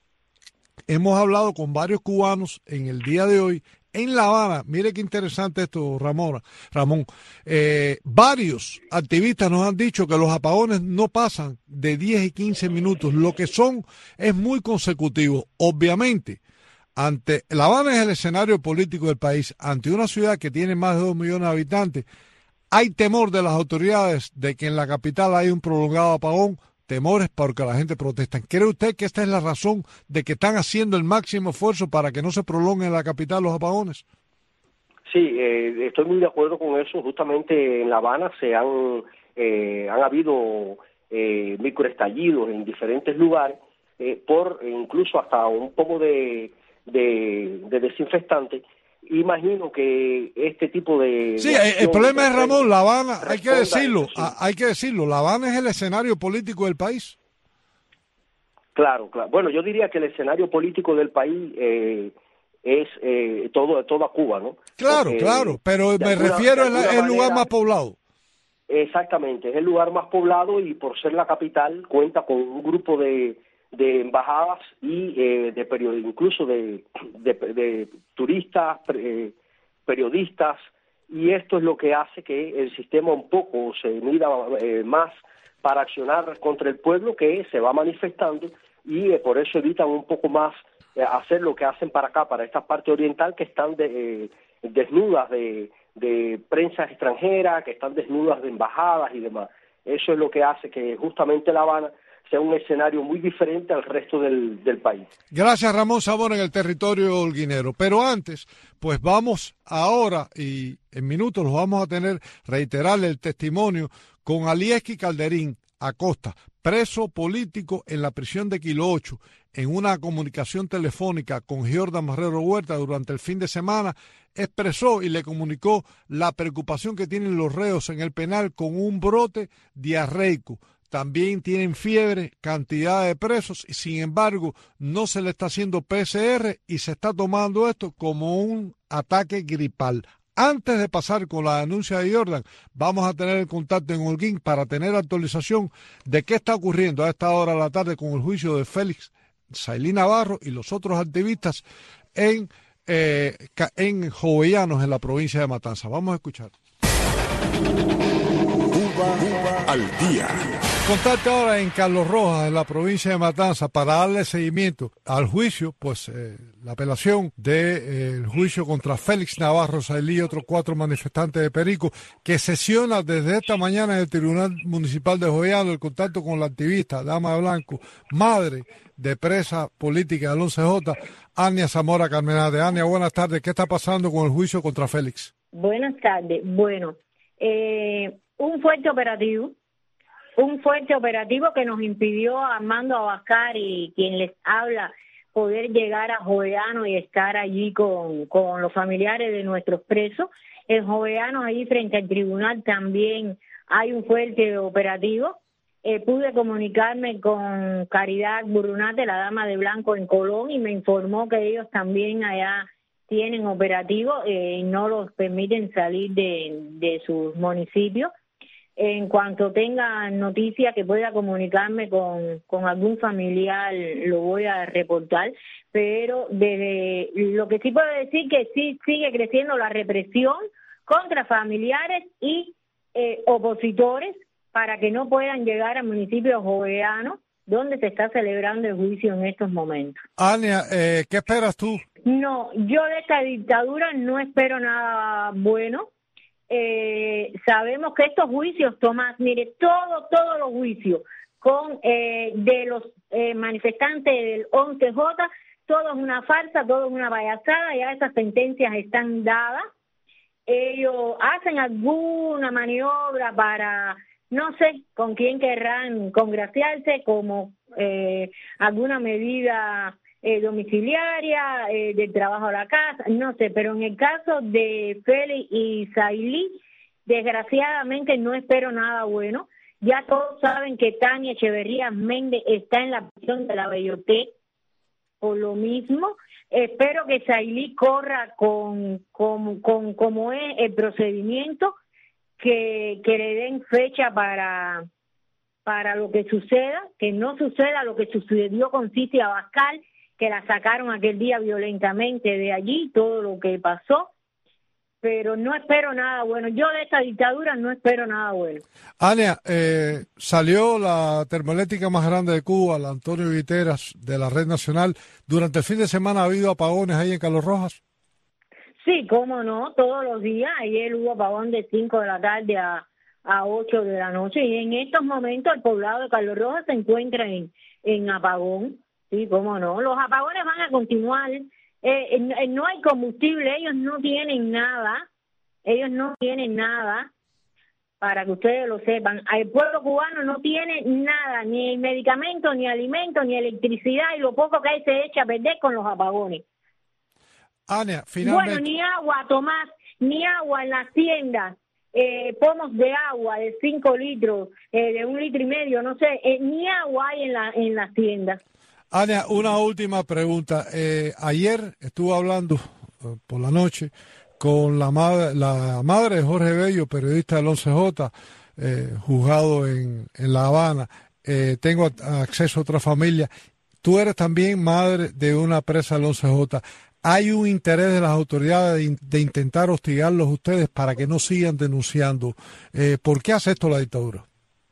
hemos hablado con varios cubanos en el día de hoy en La Habana. Mire qué interesante esto, Ramón. Ramón, eh, varios activistas nos han dicho que los apagones no pasan de diez y quince minutos, lo que son es muy consecutivo. Obviamente, ante La Habana es el escenario político del país, ante una ciudad que tiene más de dos millones de habitantes, hay temor de las autoridades de que en la capital haya un prolongado apagón, temores porque la gente protesta. ¿Cree usted que esta es la razón de que están haciendo el máximo esfuerzo para que no se prolonguen en la capital los apagones? Sí, eh, estoy muy de acuerdo con eso. Justamente en La Habana se han, eh, han habido eh, microestallidos en diferentes lugares, eh, por eh, incluso hasta un poco de, de, de desinfectante. Imagino que este tipo de... Sí, de el problema es, Ramón, La Habana, hay que decirlo, sí. hay que decirlo, La Habana es el escenario político del país. Claro, claro. Bueno, yo diría que el escenario político del país eh, es eh, todo toda Cuba, ¿no? Claro, Porque, claro, pero me alguna, refiero al lugar más poblado. Exactamente, es el lugar más poblado y por ser la capital cuenta con un grupo de... de embajadas y eh, de period- incluso de, de, de turistas, eh, periodistas, y esto es lo que hace que el sistema un poco se mida eh, más para accionar contra el pueblo que se va manifestando y eh, por eso evitan un poco más eh, hacer lo que hacen para acá, para esta parte oriental que están de, eh, desnudas de, de prensa extranjera, que están desnudas de embajadas y demás. Eso es lo que hace que justamente La Habana sea un escenario muy diferente al resto del, del país. Gracias, Ramón Zamora, en el territorio holguinero. Pero antes, pues vamos ahora, y en minutos los vamos a tener, reiterarle el testimonio con Alieski Calderín Acosta, preso político en la prisión de Kilo ocho, en una comunicación telefónica con Giordan Marrero Huerta durante el fin de semana, expresó y le comunicó la preocupación que tienen los reos en el penal con un brote diarreico. También tienen fiebre, cantidad de presos, y sin embargo no se le está haciendo P C R y se está tomando esto como un ataque gripal. Antes de pasar con la denuncia de Jordan, vamos a tener el contacto en Holguín para tener actualización de qué está ocurriendo a esta hora de la tarde con el juicio de Félix Sailí Navarro y los otros activistas en, eh, en Jovellanos, en la provincia de Matanza. Vamos a escuchar. Cuba, Cuba al día. Contacto ahora en Carlos Rojas, en la provincia de Matanza, para darle seguimiento al juicio, pues eh, la apelación del de, eh, juicio contra Félix Navarro Sailí y otros cuatro manifestantes de Perico, que sesiona desde esta mañana en el Tribunal Municipal de Jovellanos. El contacto con la activista Dama de Blanco, madre de presa política del once J, Ania Zamora Carmenade. Ania, buenas tardes. ¿Qué está pasando con el juicio contra Félix? Buenas tardes. Bueno, eh, un fuerte operativo. Un fuerte operativo que nos impidió a Armando Abascal y quien les habla poder llegar a Jovellanos y estar allí con, con los familiares de nuestros presos. En Jovellanos, allí frente al tribunal, también hay un fuerte operativo eh, pude comunicarme con Caridad Burunate, la dama de blanco en Colón, y me informó que ellos también allá tienen operativos eh, y no los permiten salir de, de sus municipios. En cuanto tenga noticia que pueda comunicarme con, con algún familiar, lo voy a reportar, pero desde lo que sí puedo decir que sí sigue creciendo la represión contra familiares y eh, opositores para que no puedan llegar a municipios joveanos donde se está celebrando el juicio en estos momentos. Ania, eh, ¿qué esperas tú? No, yo de esta dictadura no espero nada bueno. Eh, sabemos que estos juicios, Tomás, mire, todo, todos los juicios con eh, de los eh, manifestantes del once J, todo es una farsa, todo es una payasada, ya esas sentencias están dadas. Ellos hacen alguna maniobra para, no sé, con quién querrán congraciarse, como eh, alguna medida eh, domiciliaria, eh, del trabajo a la casa, no sé, pero en el caso de Félix y Sailí, desgraciadamente no espero nada bueno. Ya todos saben que Tania Echeverría Méndez está en la prisión de la Bellotec por lo mismo. Espero que Sailí corra con, con, con como es el procedimiento, que, que le den fecha para, para lo que suceda, que no suceda lo que sucedió con Cici Abascal, que la sacaron aquel día violentamente de allí, todo lo que pasó, pero no espero nada bueno. Yo de esta dictadura no espero nada bueno. Ania, eh, salió la termoeléctrica más grande de Cuba, la Antonio Guiteras, de la Red Nacional. ¿Durante el fin de semana ha habido apagones ahí en Carlos Rojas? Sí, cómo no, todos los días. Ayer hubo apagón de cinco de la tarde a, a ocho de la noche, y en estos momentos el poblado de Carlos Rojas se encuentra en, en apagón. Sí, cómo no. Los apagones van a continuar. Eh, eh, no hay combustible, ellos no tienen nada. Ellos no tienen nada, para que ustedes lo sepan. El pueblo cubano no tiene nada, ni medicamentos, ni alimentos, ni electricidad, y lo poco que hay se echa a perder con los apagones. Ania, finalmente... Bueno, ni agua, Tomás, ni agua en las tiendas. Eh, pomos de agua de cinco litros, eh, de un litro y medio, no sé, eh, ni agua hay en, la, en las tiendas. Ania, una última pregunta. Eh, ayer estuve hablando eh, por la noche con la madre, la madre de Jorge Bello, periodista del once J, eh, juzgado en, en La Habana. Eh, tengo acceso a otra familia. Tú eres también madre de una presa del once J. ¿Hay un interés de las autoridades de, de intentar hostigarlos ustedes para que no sigan denunciando? Eh, ¿Por qué hace esto la dictadura?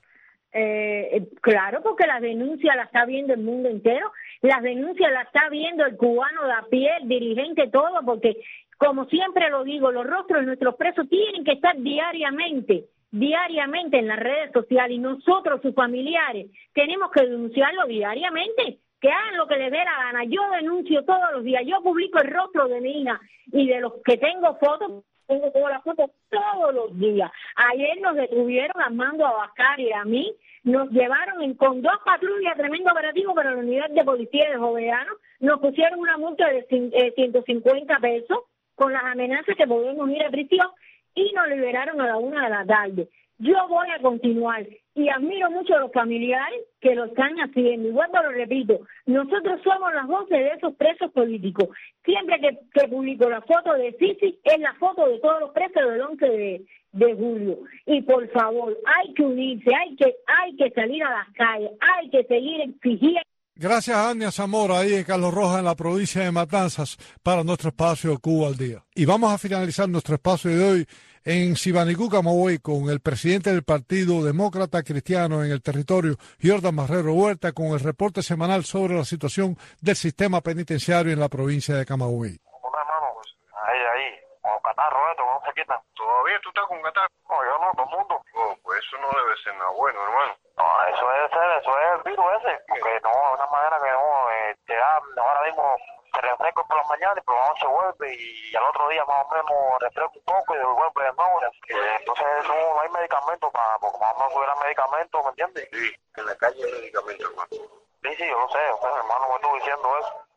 Eh, claro, porque las denuncias las está viendo el mundo entero, las denuncias las está viendo el cubano de a pie, el dirigente, todo, porque como siempre lo digo, los rostros de nuestros presos tienen que estar diariamente, diariamente en las redes sociales, y nosotros, sus familiares, tenemos que denunciarlo diariamente, que hagan lo que les dé la gana. Yo denuncio todos los días, yo publico el rostro de mi hija y de los que tengo fotos, tengo todas las fotos todos los días. Ayer nos detuvieron, Armando Abascal y a mí, nos llevaron en, con dos patrullas, tremendo operativo para la unidad de policía de Jovellanos, nos pusieron una multa de eh, ciento cincuenta pesos con las amenazas que podemos ir a prisión, y nos liberaron a la una de la tarde. Yo voy a continuar y admiro mucho a los familiares que lo están haciendo. Igual te lo repito, nosotros somos las voces de esos presos políticos. Siempre que, que publico la foto de Cici, es la foto de todos los presos del once de, de julio. Y por favor, hay que unirse, hay que, hay que salir a las calles, hay que seguir exigiendo. Gracias a Ania Zamora, ahí en Carlos Rojas, en la provincia de Matanzas, para nuestro espacio Cuba al Día. Y vamos a finalizar nuestro espacio de hoy en Sibanicú, Camagüey, con el presidente del Partido Demócrata Cristiano en el territorio, Jordan Marrero Huerta, con el reporte semanal sobre la situación del sistema penitenciario en la provincia de Camagüey. Ahí, ahí, con catarro esto, ¿cómo se quitan? ¿Todavía tú estás con catarro? No, yo no, todo el mundo. Oh, pues eso no debe ser nada bueno, hermano. No, eso debe ser, eso es el virus ese, porque no, de una manera que no, eh, te da, ahora mismo te refresco por la mañana y por la noche vuelve, y al otro día más o menos refresco un poco y vuelve de nuevo. Eh, entonces no, no hay medicamento para, porque más o menos hubiera medicamento, ¿me entiendes? Sí, en la calle hay medicamento, hermano. Sí, sí, yo lo sé, o sea, hermano me estuvo diciendo eso.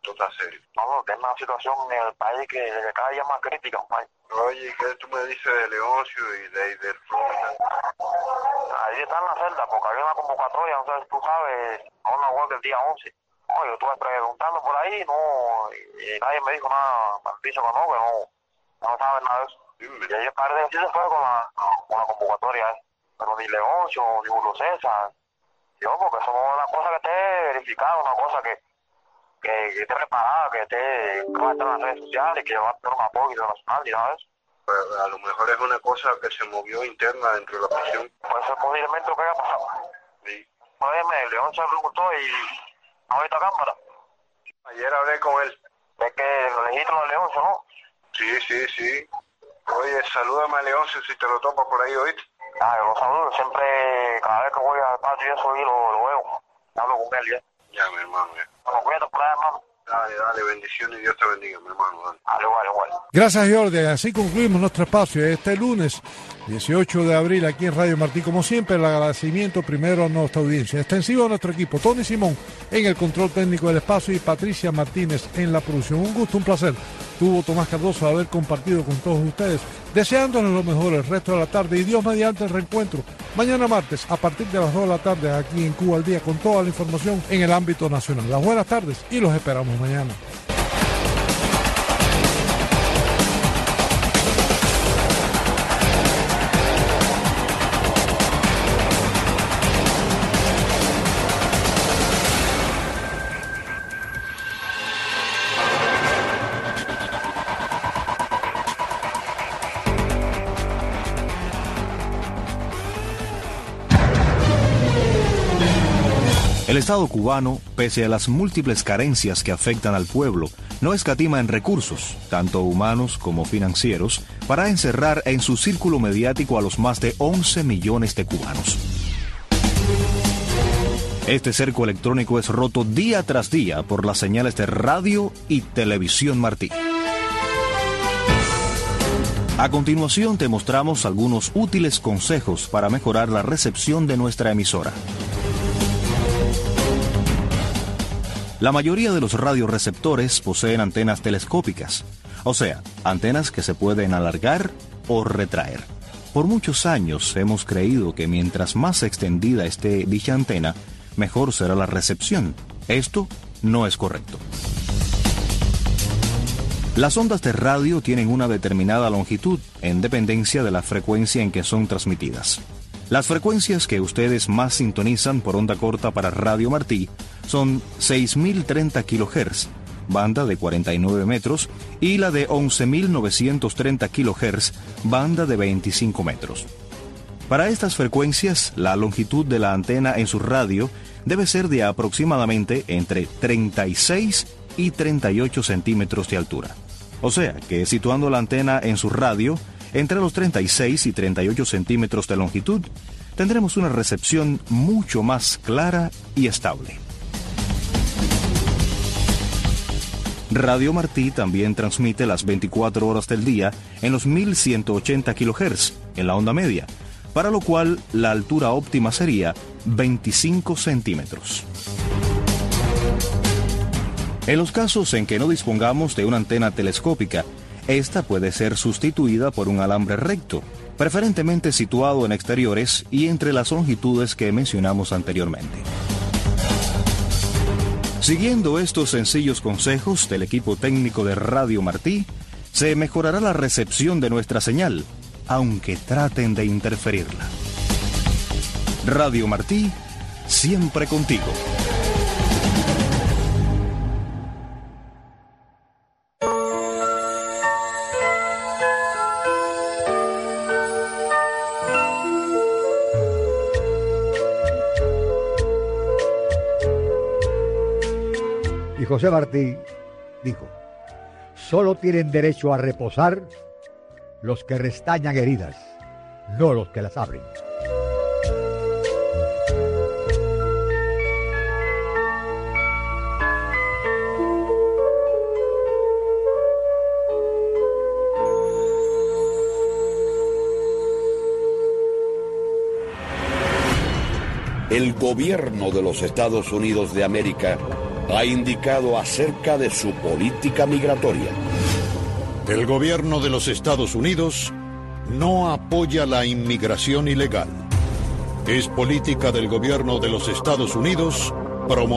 Esto está serio. No, no, que es una situación en el país que, que cada día es más crítica, compadre. Oye, ¿qué tú me dices de Leoncio y de, y del Florida? Ahí está en la celda, porque había una convocatoria, no sé si tú sabes, a una huelga el día once. No, yo estuve preguntando por ahí, no, y, y nadie me dijo nada, me han dicho que no, que no, no saben nada de eso. Sí, y ellos parece que sí se fue con la, con la convocatoria, ¿eh? Pero ni Leoncio, ni Julio César, yo, porque eso no es una cosa que esté verificada, una cosa que, que, que esté preparada, que esté, que va a estar en las redes sociales, que va a tener un apoyo internacional, y nada de eso. Pues a lo mejor es una cosa que se movió interna dentro de la prisión. Puede ser posiblemente lo que haya pasado. Sí. Óyeme, Leoncio se preguntó y ¿no ha visto a cámara? Ayer hablé con él. Es que lo registro de Leoncio, ¿no? Sí, sí, sí. Oye, salúdame a Leoncio si te lo topas por ahí, ¿oíste? Ah, yo lo saludo. Siempre, cada vez que voy al patio y eso, y lo, lo veo. Hablo con él, ¿ya? Ya, mi hermano, ya. Bueno, cuídate por ahí, hermano. Dale, dale, bendiciones y Dios te bendiga, mi hermano. Dale. Dale, igual, igual. Gracias, Jordi. Así concluimos nuestro espacio este lunes, dieciocho de abril, aquí en Radio Martí. Como siempre, el agradecimiento primero a nuestra audiencia, extensivo a nuestro equipo, Tony Simón en el control técnico del espacio y Patricia Martínez en la producción. Un gusto, un placer. Tuvo Tomás Cardoso haber compartido con todos ustedes, deseándoles lo mejor el resto de la tarde y Dios mediante el reencuentro mañana martes a partir de las dos de la tarde aquí en Cuba al Día con toda la información en el ámbito nacional. Las buenas tardes y los esperamos mañana. El Estado cubano, pese a las múltiples carencias que afectan al pueblo, no escatima en recursos, tanto humanos como financieros, para encerrar en su círculo mediático a los más de once millones de cubanos. Este cerco electrónico es roto día tras día por las señales de radio y televisión Martí. A continuación te mostramos algunos útiles consejos para mejorar la recepción de nuestra emisora. La mayoría de los radioreceptores poseen antenas telescópicas, o sea, antenas que se pueden alargar o retraer. Por muchos años hemos creído que mientras más extendida esté dicha antena, mejor será la recepción. Esto no es correcto. Las ondas de radio tienen una determinada longitud en dependencia de la frecuencia en que son transmitidas. Las frecuencias que ustedes más sintonizan por onda corta para Radio Martí son seis mil treinta kilohertz, banda de cuarenta y nueve metros, y la de once mil novecientos treinta kilohertz, banda de veinticinco metros. Para estas frecuencias, la longitud de la antena en su radio debe ser de aproximadamente entre treinta y seis y treinta y ocho centímetros de altura. O sea, que situando la antena en su radio entre los treinta y seis y treinta y ocho centímetros de longitud, tendremos una recepción mucho más clara y estable. Radio Martí también transmite las veinticuatro horas del día en los mil ciento ochenta kilohertz en la onda media, para lo cual la altura óptima sería veinticinco centímetros. En los casos en que no dispongamos de una antena telescópica, esta puede ser sustituida por un alambre recto, preferentemente situado en exteriores y entre las longitudes que mencionamos anteriormente. Siguiendo estos sencillos consejos del equipo técnico de Radio Martí, se mejorará la recepción de nuestra señal, aunque traten de interferirla. Radio Martí, siempre contigo. Y José Martí dijo, solo tienen derecho a reposar los que restañan heridas, no los que las abren. El gobierno de los Estados Unidos de América ha indicado acerca de su política migratoria. El gobierno de los Estados Unidos no apoya la inmigración ilegal. Es política del gobierno de los Estados Unidos promover